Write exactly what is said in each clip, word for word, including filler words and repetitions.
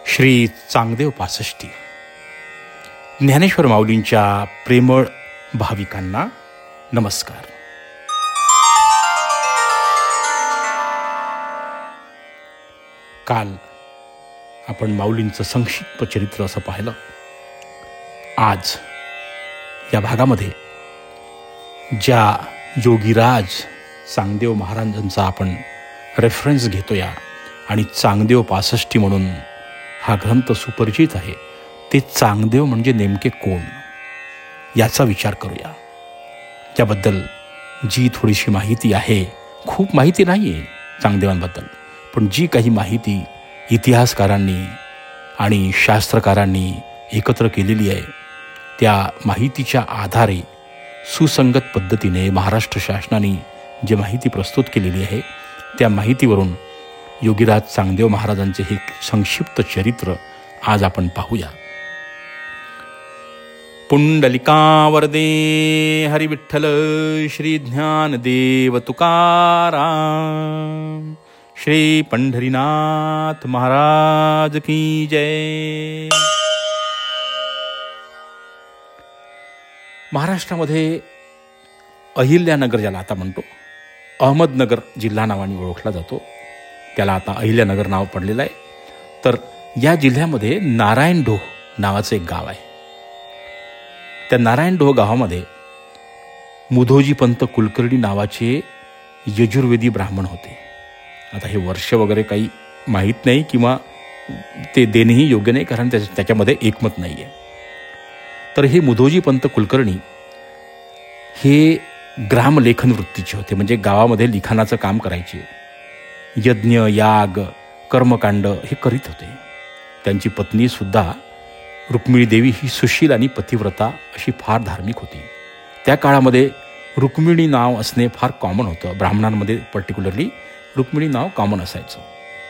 श्री चांगदेव पासष्टी. ज्ञानेश्वर माऊलींच्या प्रेमळ भाविकांना नमस्कार. काल आपण माऊलींचं संक्षिप्त चरित्र असं पाहिलं. आज या भागामध्ये ज्या योगीराज चांगदेव महाराजांचा आपण रेफरन्स घेतोया आणि चांगदेव पासष्टी म्हणून हा ग्रंथ सुपरिचित आहे, ते चांगदेव म्हणजे नेमके कोण याचा विचार करूया. त्याबद्दल जी थोडीशी माहिती आहे, खूप माहिती नाही आहे चांगदेवांबद्दल, पण जी काही माहिती इतिहासकारांनी आणि शास्त्रकारांनी एकत्र केलेली आहे, त्या माहितीच्या आधारे सुसंगत पद्धतीने महाराष्ट्र शासनाने जी माहिती प्रस्तुत केलेली आहे, त्या माहितीवरून योगीराज चांगदेव महाराजांचे हे संक्षिप्त चरित्र आज आपण पाहूया. पुंडलिका वरदे हरी विठ्ठल श्री ज्ञानदेव तुकाराम श्री पंढरीनाथ महाराज की जय. महाराष्ट्रामध्ये अहिल्यानगर ज्याला आता म्हणतो, अहमदनगर जिल्हा नावाने ओळखला जातो, त्याला आता अहिल्यानगर नाव पडलेलं आहे. तर या जिल्ह्यामध्ये नारायणढोह नावाचं एक गाव आहे. त्या नारायणढोह गावामध्ये मुधोजी पंत कुलकर्णी नावाचे यजुर्वेदी ब्राह्मण होते. आता हे वर्ष वगैरे काही माहीत नाही किंवा ते देणेही योग्य नाही, कारण त्या त्याच्यामध्ये एकमत नाही आहे. तर हे मुधोजी पंत कुलकर्णी हे ग्रामलेखन वृत्तीचे होते, म्हणजे गावामध्ये लिखाणाचं काम करायचे. यज्ञ याग कर्मकांड हे करीत होते. त्यांची पत्नीसुद्धा रुक्मिणी देवी ही सुशील आणि पतिव्रता अशी फार धार्मिक होती. त्या काळामध्ये रुक्मिणी नाव असणे फार कॉमन होतं. ब्राह्मणांमध्ये पर्टिक्युलरली रुक्मिणी नाव कॉमन असायचं.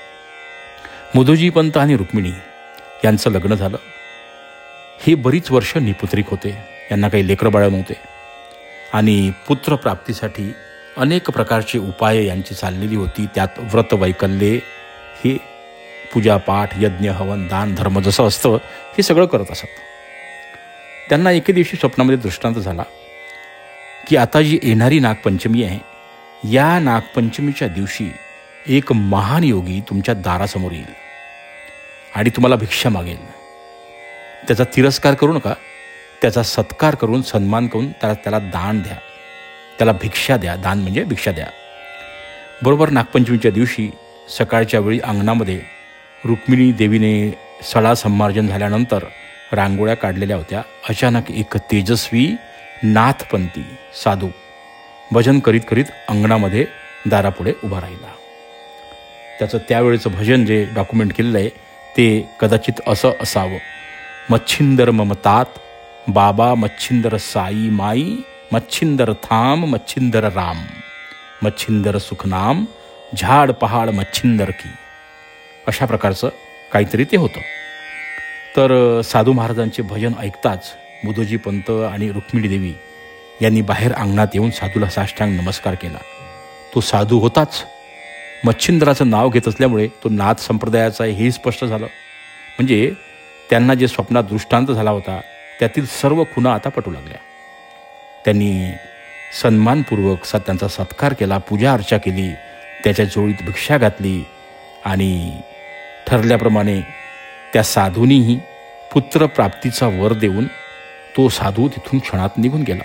मुधोजी पंत आणि रुक्मिणी यांचं लग्न झालं. हे बरीच वर्ष निपुत्रिक होते, यांना काही लेकरं बाळं नव्हते आणि पुत्रप्राप्तीसाठी अनेक प्रकारचे उपाय यांची चाललेली होती. त्यात व्रत वैकल्ये हे पूजापाठ यज्ञ हवन दान धर्म जसं असतं हे सगळं करत असत. त्यांना एके दिवशी स्वप्नामध्ये दृष्टांत झाला की आता जी येणारी नागपंचमी आहे, या नागपंचमीच्या दिवशी एक महान योगी तुमच्या दारासमोर येईल आणि तुम्हाला भिक्षा मागेल. त्याचा तिरस्कार करू नका, त्याचा सत्कार करून सन्मान करून त्याला त्याला दान द्या, त्याला भिक्षा द्या. दान म्हणजे भिक्षा द्या. बरोबर नागपंचमीच्या दिवशी सकाळच्या वेळी अंगणामध्ये रुक्मिणी देवीने सडा संमार्जन झाल्यानंतर रांगोळ्या काढलेल्या होत्या. अचानक एक तेजस्वी नाथपंथी साधू भजन करीत करीत अंगणामध्ये दारापुढे उभा राहिला. त्याचं त्यावेळेचं भजन जे डॉक्युमेंट केलेलं आहे ते कदाचित असं असावं. मच्छिंदर ममतात बाबा मच्छिंदर साई माई मच्छिंदर थांब मच्छिंदर राम मच्छिंदर सुखनाम झाड पहाड मच्छिंदर की. अशा प्रकारचं काहीतरी ते होतं. तर साधू महाराजांचे भजन ऐकताच मुधोजी पंत आणि रुक्मिणी देवी यांनी बाहेर अंगणात येऊन साधूला साष्टांग नमस्कार केला. तो साधू होताच मच्छिंदराचं नाव घेत असल्यामुळे तो नाथ संप्रदायाचा आहे हेही स्पष्ट झालं. म्हणजे त्यांना जे स्वप्नात दृष्टांत झाला होता त्यातील सर्व खुणा आता पटू लागल्या. त्यांनी सन्मानपूर्वक स त्यांचा सत्कार केला, पूजा अर्चा केली, त्याच्या जोडीत भिक्षा घातली आणि ठरल्याप्रमाणे त्या साधूनीही पुत्रप्राप्तीचा वर देऊन तो साधू तिथून क्षणात निघून गेला.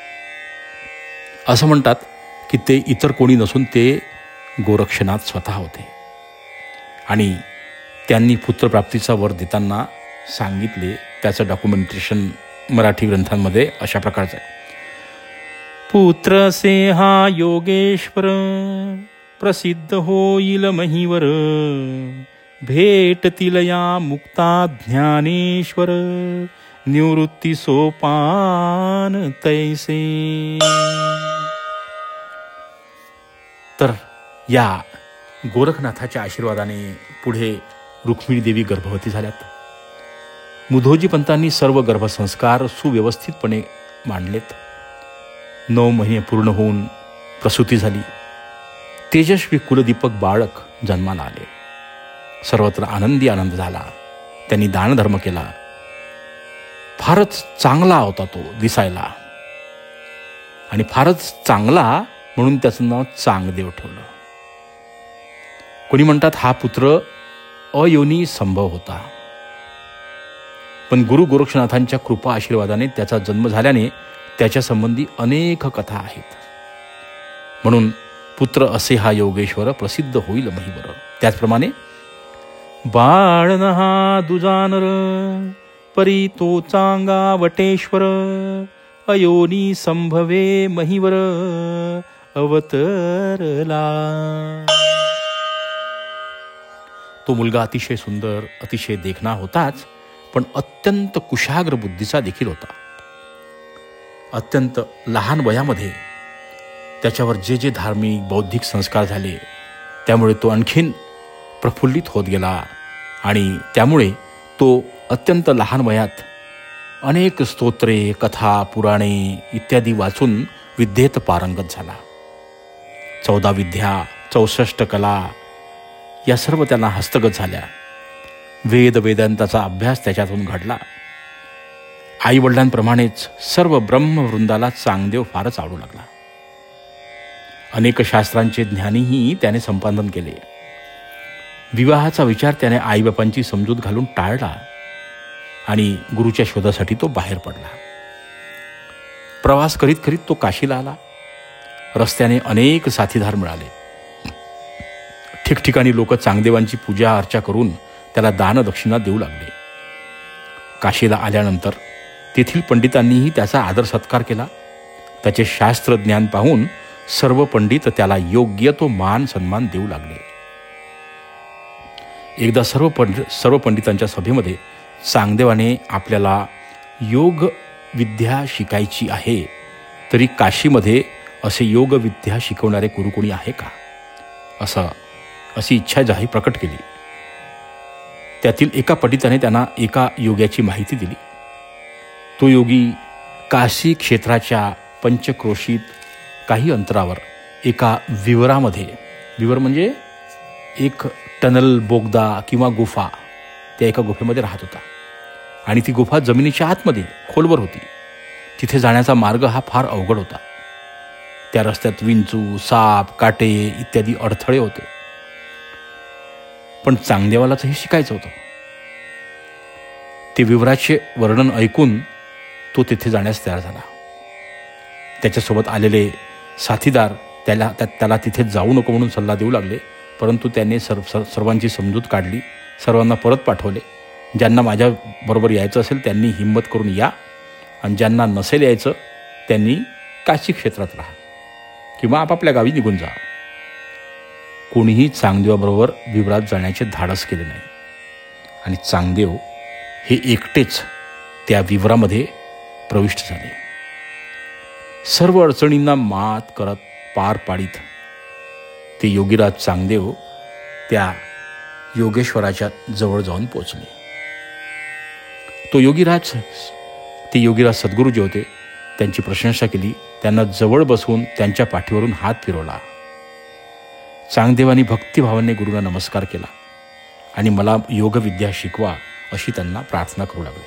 असं म्हणतात की ते इतर कोणी नसून ते गोरक्षनाथ स्वतः होते आणि त्यांनी पुत्रप्राप्तीचा वर देताना सांगितले. त्याचं डॉक्युमेंटेशन मराठी ग्रंथांमध्ये अशा प्रकारचं आहे. पुत्र से हा योगेश्वर प्रसिद्ध होईल महीवर भेटतील या मुक्ता ज्ञानेश्वर निवृत्ती सोपान तैसे. तर या गोरखनाथाच्या आशीर्वादाने पुढे रुक्मिणी देवी गर्भवती झाल्यात. मुधोजी पंतांनी सर्व गर्भसंस्कार सुव्यवस्थितपणे मांडलेत. नऊ महिने पूर्ण होऊन प्रसूती झाली. तेजस्वी कुलदीपक बाळक जन्माला आले. सर्वत्र आनंदी आनंद झाला. त्यांनी दानधर्म केला. फारच चांगला होता तो दिसायला आणि फारच चांगला म्हणून त्याचं नाव चांगदेव ठेवलं. कोणी म्हणतात हा पुत्र अयोनी संभव होता, पण गुरु गोरक्षनाथांच्या कृपा आशीर्वादाने त्याचा जन्म झाल्याने त्याच्या संबंधी अनेक कथा आहेत. म्हणून पुत्र असे हा योगेश्वर प्रसिद्ध होईल महिवर. त्याचप्रमाणे बाळन हा दुजानर परी तो चांगा वटेश्वर अयोनी संभवे महिवर अवतरला. तो मुलगा अतिशय सुंदर, अतिशय देखणा होताच, पण अत्यंत कुशाग्र बुद्धीचा देखील होता. अत्यंत लहान वयामध्ये त्याच्यावर जे जे धार्मिक बौद्धिक संस्कार झाले त्यामुळे तो आणखीन प्रफुल्लित होत गेला आणि त्यामुळे तो अत्यंत लहान वयात अनेक स्तोत्रे, कथा, पुराणे इत्यादी वाचून विद्येत पारंगत झाला. चौदा विद्या, चौसष्ट कला या सर्व त्यांना हस्तगत झाल्या. वेद वेदांताचा अभ्यास त्याच्यातून घडला. आई वडिलांप्रमाणेच सर्व ब्रह्मवृंदाला चांगदेव फारच आवडू लागला. अनेक शास्त्रांचे ज्ञानही त्याने संपादन केले. विवाहाचा विचार त्याने आईबापांची समजूत घालून टाळला आणि गुरुच्या शोधासाठी तो बाहेर पडला. प्रवास करीत करीत तो काशीला आला. रस्त्याने अनेक साथीदार मिळाले. ठिकठिकाणी लोक चांगदेवांची पूजा अर्चा करून त्याला दानदक्षिणा देऊ लागले. काशीला आल्यानंतर तेथील पंडितांनीही त्याचा आदर सत्कार केला. त्याचे शास्त्रज्ञान पाहून सर्व पंडित त्याला योग्य तो मान सन्मान देऊ लागले. एकदा सर्व पंडित सर्व पंडितांच्या सभेमध्ये चांगदेवाने आपल्याला योग विद्या शिकायची आहे, तरी काशीमध्ये असे योग विद्या शिकवणारे गुरु कोणी आहे का, असं अशी इच्छा जाहीर प्रकट केली. त्यातील एका पंडिताने त्यांना एका योग्याची माहिती दिली. तो योगी काशी क्षेत्राच्या पंचक्रोशीत काही अंतरावर एका विवरामध्ये, विवर म्हणजे एक टनल, बोगदा किंवा गुफा, त्या एका गुफेमध्ये राहत होता आणि ती गुफा जमिनीच्या आतमध्ये खोलवर होती. तिथे जाण्याचा मार्ग हा फार अवघड होता. त्या रस्त्यात विंचू, साप, काटे इत्यादी अडथळे होते. पण चांगदेवालाच हे शिकायचं होतं. ते विवराचे वर्णन ऐकून तो तिथे जाण्यास तयार झाला. त्याच्यासोबत आलेले साथीदार त्याला त्याला तिथे जाऊ नको म्हणून सल्ला देऊ लागले, परंतु त्याने सर्व सर्वांची समजूत काढली. सर्वांना परत पाठवले. ज्यांना माझ्याबरोबर यायचं असेल त्यांनी हिंमत करून या आणि ज्यांना नसेल यायचं त्यांनी काशी क्षेत्रात राहा किंवा आपापल्या गावी निघून जा. कोणीही चांगदेवाबरोबर विवरात जाण्याचे धाडस केले नाही आणि चांगदेव हे एकटेच त्या विवरामध्ये प्रविष्ट झाले. सर्व अडचणींना मात करत पार पाडीत ते योगीराज चांगदेव त्या योगेश्वराच्या जवळ जाऊन पोचले. तो योगीराज ते योगीराज सद्गुरू जे होते त्यांची प्रशंसा केली. त्यांना जवळ बसवून त्यांच्या पाठीवरून हात फिरवला. चांगदेवांनी भक्तिभावाने गुरुला नमस्कार केला आणि मला योगविद्या शिकवा अशी त्यांना प्रार्थना करू लागले.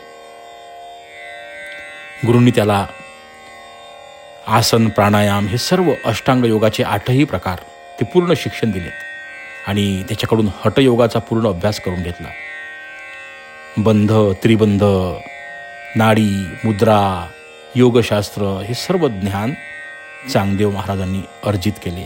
गुरूंनी त्याला आसन, प्राणायाम हे सर्व अष्टांग योगाचे आठही प्रकार ते पूर्ण शिक्षण दिलेत आणि त्याच्याकडून हठयोगाचा पूर्ण अभ्यास करून घेतला. बंध, त्रिबंध, नाडी, मुद्रा, योगशास्त्र हे सर्व ज्ञान चांगदेव महाराजांनी अर्जित केले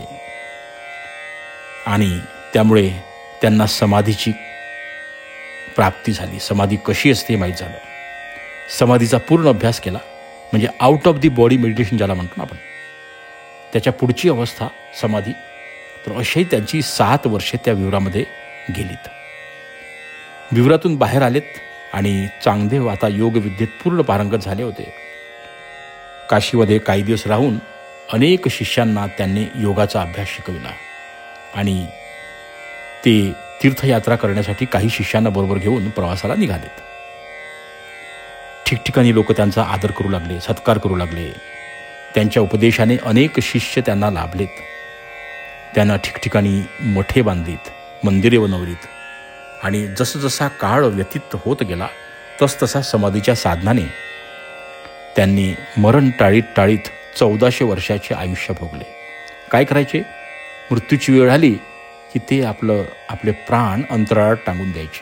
आणि त्यामुळे त्यांना समाधीची प्राप्ती झाली. समाधी कशी असते हे माहीत झालं. समाधीचा पूर्ण अभ्यास केला म्हणजे out of the body meditation ज्याला म्हणतो ना आपण, त्याच्या पुढची अवस्था समाधी. तर अशाही त्यांची सात वर्षे त्या विवरामध्ये गेलीत. विवरातून बाहेर आलेत आणि चांगदेव आता योगविद्येत पूर्ण पारंगत झाले होते. काशीमध्ये काही दिवस राहून अनेक शिष्यांना त्यांनी योगाचा अभ्यास शिकविला आणि ते तीर्थयात्रा करण्यासाठी काही शिष्यांना बरोबर घेऊन प्रवासाला निघालेत. ठिकठिकाणी लोक त्यांचा आदर करू लागले, सत्कार करू लागले. त्यांच्या उपदेशाने अनेक शिष्य त्यांना लाभलेत. त्यांना ठिकठिकाणी मठे बांधलीत, मंदिरे बनवलीत आणि जसजसा काळ व्यतीत होत गेला तसतसा समाधीच्या साधनाने त्यांनी मरण टाळीत टाळीत चौदाशे वर्षाचे आयुष्य भोगले. काय करायचे? मृत्यूची वेळ आली की ते आपलं आपले प्राण अंतराळात टांगून द्यायचे.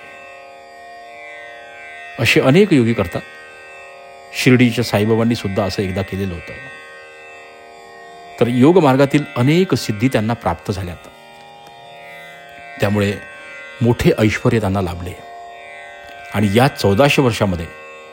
असे अनेक योगी करतात. शिर्डीच्या साईबाबांनी सुद्धा असं एकदा केलेलं होतं. तर योग मार्गातील अनेक सिद्धी त्यांना प्राप्त झाल्यात. त्यामुळे मोठे ऐश्वर्य त्यांना लाभले. आणि या चौदाशे वर्षामध्ये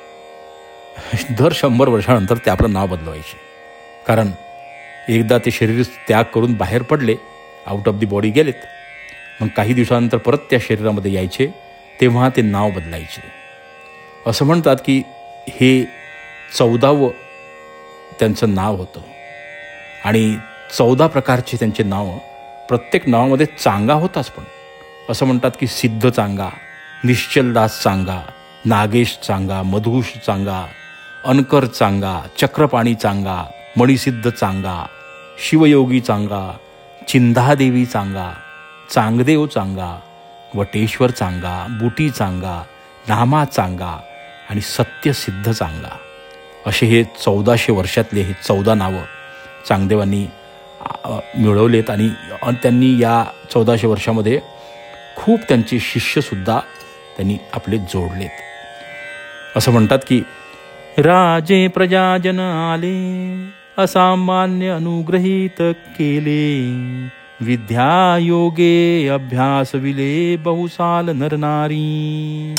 दर शंभर वर्षानंतर ते आपलं नाव बदलवायचे. कारण एकदा ते शरीर त्याग करून बाहेर पडले, आउट ऑफ दी बॉडी गेलेत, मग काही दिवसानंतर परत त्या शरीरामध्ये यायचे, तेव्हा ते नाव बदलायचे. असं म्हणतात की हे चौदावं त्यांचं नाव होतं. आणि चौदा प्रकारचे त्यांचे नावं, प्रत्येक नावामध्ये चांगा होताच. पण असं म्हणतात की सिद्ध चांगा, निश्चलदास चांगा, नागेश चांगा, मधुष चांगा, अनकर चांगा, चक्रपाणी चांगा, मणिसिद्ध चांगा, शिवयोगी चांगा, चिंधादेवी चांगा, चांगदेव चांगा, वटेश्वर चांगा, बुटी चांगा, नामा चांगा आणि सत्यसिद्ध चांगा, असे हे चौदाशे वर्षातले हे चौदा नावं चांगदेवांनी मिळवलेत. आणि त्यांनी या चौदाशे वर्षामध्ये खूप त्यांचे शिष्यसुद्धा त्यांनी आपले जोडलेत. असं म्हणतात की राजे प्रजाजन आले, असामान्य अनुग्रहित केले, विद्या योगे अभ्यास विले, बहुसाल नरनारी.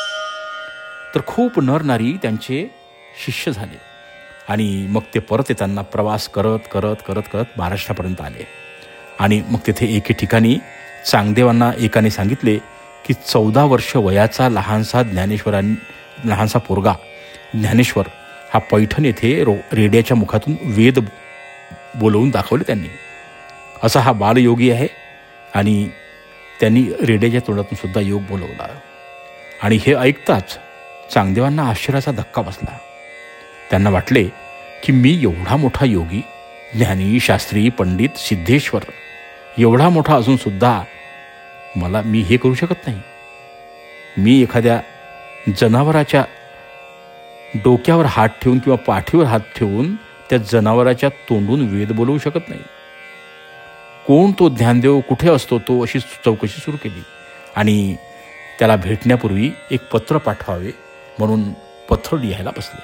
तर खूप नरनारी त्यांचे शिष्य झाले. आणि मग ते परत येताना प्रवास करत करत करत करत महाराष्ट्रापर्यंत आले. आणि मग तिथे एके ठिकाणी चांगदेवांना एकाने सांगितले की चौदा वर्ष वयाचा लहानसा ज्ञानेश्वरां लहानसा पोरगा ज्ञानेश्वर हा पैठण येथे रो रेड्याच्या मुखातून वेद बोलवून दाखवले त्यांनी. असा हा बालयोगी आहे. आणि त्यांनी रेड्याच्या तोंडातून सुद्धा योग बोलवला. आणि हे ऐकताच चांगदेवांना आश्चर्याचा धक्का बसला. त्यांना वाटले की मी एवढा मोठा योगी, ज्ञानी, शास्त्री, पंडित, सिद्धेश्वर, एवढा मोठा असूनसुद्धा मला मी हे करू शकत नाही. मी एखाद्या जनावराच्या डोक्यावर हात ठेवून किंवा पाठीवर हात ठेवून त्या जनावराच्या तोंडून वेद बोलवू शकत नाही. कोण तो ज्ञानदेव, कुठे असतो तो, अशी चौकशी सुरू केली. आणि त्याला भेटण्यापूर्वी एक पत्र पाठवावे म्हणून पत्र लिहायला बसले.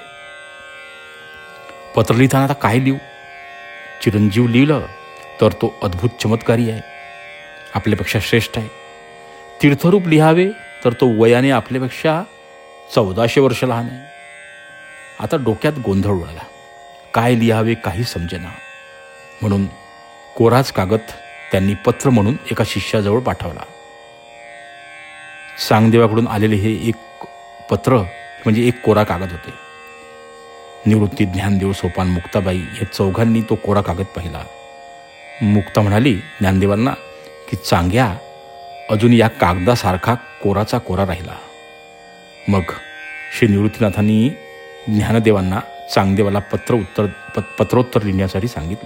पत्र लिहिताना आता काय लिहू? चिरंजीव लिहिलं तर तो अद्भुत चमत्कारी आहे, आपल्यापेक्षा श्रेष्ठ आहे. तीर्थरूप लिहावे तर तो वयाने आपल्यापेक्षा चौदाशे वर्ष लहान आहे. आता डोक्यात गोंधळ उडाला. काय लिहावे काही समजेना. म्हणून कोराच कागद त्यांनी पत्र म्हणून एका शिष्याजवळ पाठवला. चांगदेवाकडून आलेले हे एक पत्र म्हणजे एक कोरा कागद होते. निवृत्ती, ज्ञानदेव, सोपान, मुक्ताबाई हे चौघांनी तो कोरा कागद पाहिला. मुक्ता म्हणाली ज्ञानदेवांना की चांग्या अजून या कागदासारखा कोराचा कोरा राहिला. मग श्री निवृत्तीनाथांनी ज्ञानदेवांना चांगदेवाला पत्र उत्तर पत्रोत्तर लिहिण्यासाठी सांगितले.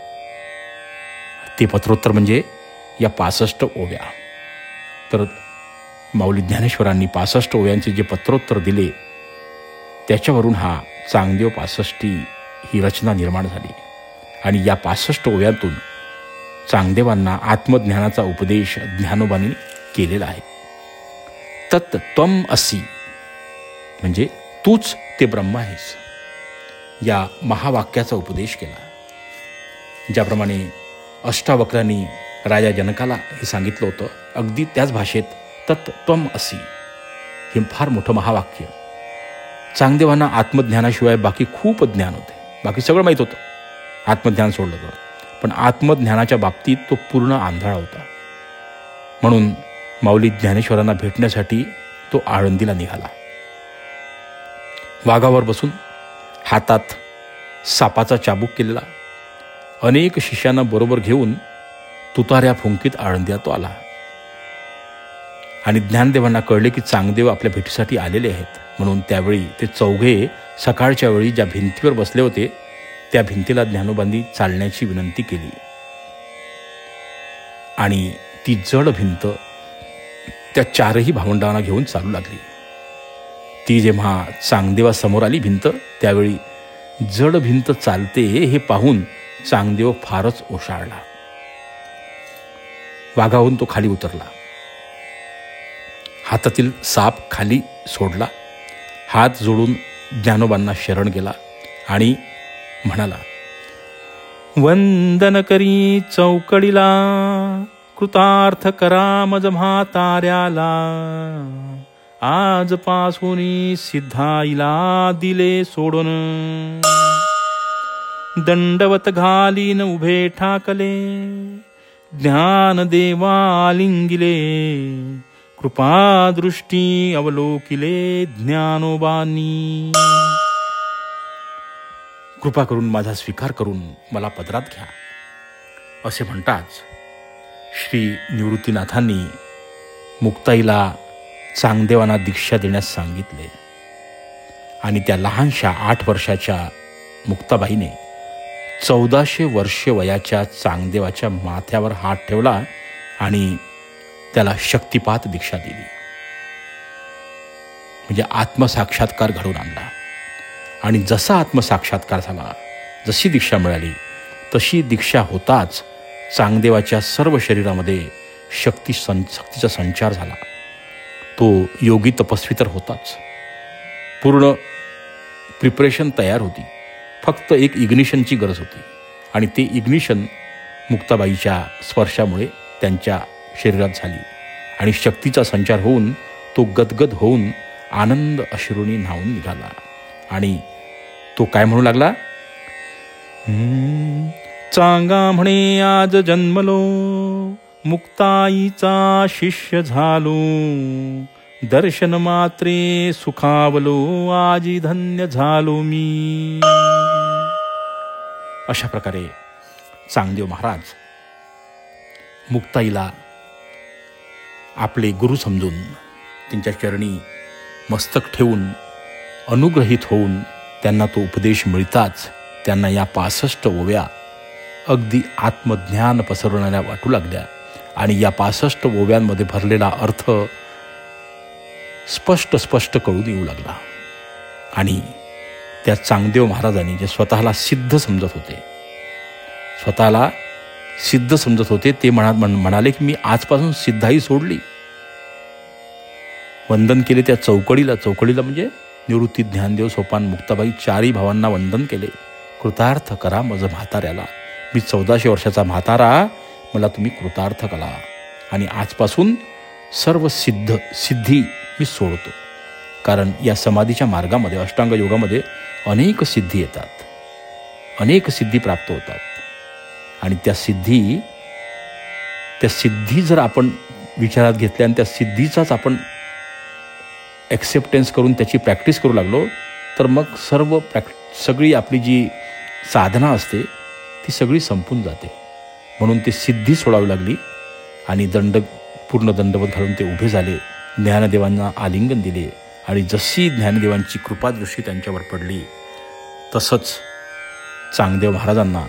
ते पत्रोत्तर म्हणजे या पासष्ट ओव्या. तर माऊली ज्ञानेश्वरांनी पासष्ट ओव्यांचे जे पत्रोत्तर दिले त्याच्यावरून हा चांगदेव पासष्टी ही रचना निर्माण झाली. आणि या पासष्ट ओव्यातून चांगदेवांना आत्मज्ञानाचा उपदेश ज्ञानोबांनी केलेला आहे. तत् त्वम असि म्हणजे तूच ते ब्रह्म आहेस, या महावाक्याचा उपदेश केला. ज्याप्रमाणे अष्टावक्रांनी राजा जनकाला हे सांगितलं होतं, अगदी त्याच भाषेत तत् त्वम असि हे फार मोठं महावाक्य. चांगदेवांना आत्मज्ञानाशिवाय बाकी खूप ज्ञान होते, बाकी सगळं माहीत होतं, आत्मज्ञान सोडलं तर. पण आत्मज्ञानाच्या बाबतीत तो पूर्ण आंधळा होता. म्हणून माऊली ज्ञानेश्वरांना भेटण्यासाठी तो आळंदीला निघाला. वाघावर बसून हातात सापाचा चाबूक केलेला अनेक शिष्यांना बरोबर घेऊन तुताऱ्या फुंकीत आळंदीला तो आला. आणि ज्ञानदेवांना कळले की चांगदेव आपल्या भेटीसाठी आलेले आहेत. म्हणून त्यावेळी ते चौघे सकाळच्या वेळी ज्या भिंतीवर बसले होते त्या भिंतीला ज्ञानोबांनी चालण्याची विनंती केली. आणि ती जड भिंत त्या चारही भावंडांना घेऊन चालू लागली. ती जेव्हा चांगदेवासमोर आली भिंत, त्यावेळी जड भिंत चालते हे पाहून चांगदेव फारच ओशाळला. वाघावरून तो खाली उतरला. हातातील साप खाली सोडला, हात जोडून ज्ञानोबांना शरण गेला आणि म्हणाला, वंदन करी चौकडीला, कृतार्थ करा मज म्हाताऱ्याला, आजपासून सिद्धाईला दिले सोडून, दंडवत घालीन उभे ठाकले, ज्ञान देवा लिंगिले, कृपा दृष्टी अवलोकिले ज्ञानोबांनी. कृपा करून माझा स्वीकार करून मला पदरात घ्या, असे म्हणताच श्री निवृत्तीनाथांनी मुक्ताईला चांगदेवांना दीक्षा देण्यास सांगितले. आणि त्या लहानशा आठ वर्षाच्या मुक्ताबाईने चौदाशे वर्षे वयाच्या चांगदेवाच्या माथ्यावर हात ठेवला आणि त्याला शक्तिपात दीक्षा दिली. म्हणजे आत्मसाक्षात्कार घडवून आणला. आणि जसा आत्मसाक्षात्कार झाला, जशी दीक्षा मिळाली, तशी दीक्षा होताच चांगदेवाच्या सर्व शरीरामध्ये शक्ती सं शक्तीचा संचार झाला. तो योगी तपस्वी तर होताच, पूर्ण प्रिपरेशन तयार होती. फक्त एक इग्निशनची गरज होती आणि ते इग्निशन मुक्ताबाईच्या स्पर्शामुळे त्यांच्या शरीरात झाली आणि शक्तीचा संचार होऊन तो गदगद होऊन आनंद अश्रूंनी न्हावून निघाला. आणि तो काय म्हणू लागला, चांगा म्हणे आज जन्मलो, मुक्ताईचा शिष्य झालो, दर्शन मात्रे सुखावलो, आजी धन्य झालो मी. अशा प्रकारे चांगदेव महाराज मुक्ताईला आपले गुरु समजून त्यांच्या चरणी मस्तक ठेवून अनुग्रहित होऊन त्यांना तो उपदेश मिळताच त्यांना या पासष्ट ओव्या अगदी आत्मज्ञान पसरवणाऱ्या वाटू लागल्या. आणि या पासष्ट ओव्यांमध्ये भरलेला अर्थ स्पष्ट स्पष्ट कळून येऊ लागला. आणि त्या चांगदेव महाराजांनी जे स्वतःला सिद्ध समजत होते, स्वतःला सिद्ध समजत होते ते म्हणा म्हणाले की मी आजपासून सिद्धाई सोडली. वंदन केले त्या चौकडीला, चौकडीला म्हणजे निवृत्ती, ज्ञानदेव, सोपान, मुक्ताबाई चारही भावांना वंदन केले. कृतार्थ करा मज म्हाताऱ्याला, मी चौदाशे वर्षाचा म्हातारा, मला तुम्ही कृतार्थ करा. आणि आजपासून सर्व सिद्ध सिद्धी मी सोडतो. कारण या समाधीच्या मार्गामध्ये, अष्टांग योगामध्ये अनेक सिद्धी येतात, अनेक सिद्धी प्राप्त होतात. आणि त्या सिद्धी त्या सिद्धी जर आपण विचारात घेतल्या आणि त्या सिद्धीचाच आपण ॲक्सेप्टन्स करून त्याची प्रॅक्टिस करू लागलो, तर मग सर्व प्रॅक् सगळी आपली जी साधना असते ती सगळी संपून जाते. म्हणून ती सिद्धी सोडावी लागली. आणि दंड पूर्ण दंडवत घालून ते उभे झाले, ज्ञानदेवांना आलिंगन दिले. आणि जशी ज्ञानदेवांची कृपादृष्टी त्यांच्यावर पडली, तसंच चांगदेव महाराजांना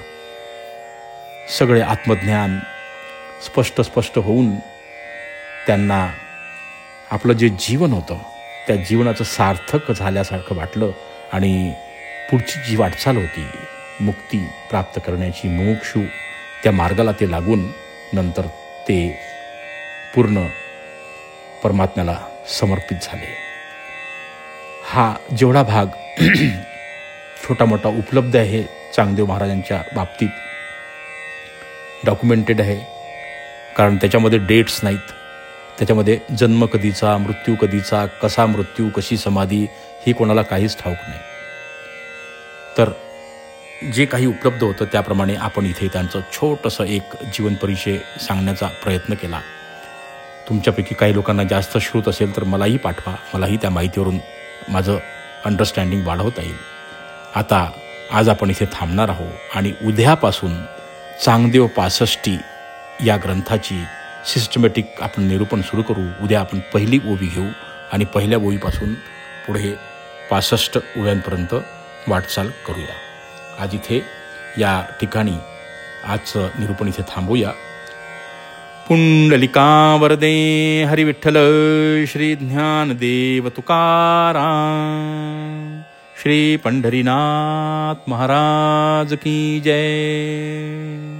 सगळे आत्मज्ञान स्पष्ट स्पष्ट होऊन त्यांना आपलं जे जीवन होतं त्या जीवनाचं सार्थक झाल्यासारखं वाटलं. आणि पुढची जी वाटचाल होती मुक्ती प्राप्त करण्याची, मोक्षू, त्या मार्गाला ते लागून नंतर ते पूर्ण परमात्म्याला समर्पित झाले. हा जेवढा भाग छोटा मोठा उपलब्ध आहे चांगदेव महाराजांच्या बाबतीत, डॉक्युमेंटेड आहे. कारण त्याच्यामध्ये डेट्स नाहीत, त्याच्यामध्ये जन्म कधीचा, मृत्यू कधीचा, कसा मृत्यू, कशी समाधी, हे कोणाला काहीच ठाऊक नाही. तर जे काही उपलब्ध होतं त्याप्रमाणे आपण इथे त्यांचं छोटंसं एक जीवनपरिचय सांगण्याचा प्रयत्न केला. तुमच्यापैकी काही लोकांना जास्त श्रुत असेल तर मलाही पाठवा, मलाही त्या माहितीवरून माझं अंडरस्टँडिंग वाढवता येईल. आता आज आपण इथे थांबणार आहोत आणि उद्यापासून चांगदेव पासष्टी या ग्रंथाची सिस्टमॅटिक आपण निरूपण सुरू करू. उद्या आपण पहिली ओवी घेऊ आणि पहिल्या ओवीपासून पुढे पासष्ट ओव्यांपर्यंत वाटचाल करूया. आज इथे या ठिकाणी आजचं निरूपण इथे थांबूया. पुंडलिका वरदे हरी विठ्ठल श्री ज्ञानदेव तुकाराम श्री पंढरीनाथ महाराज की जय.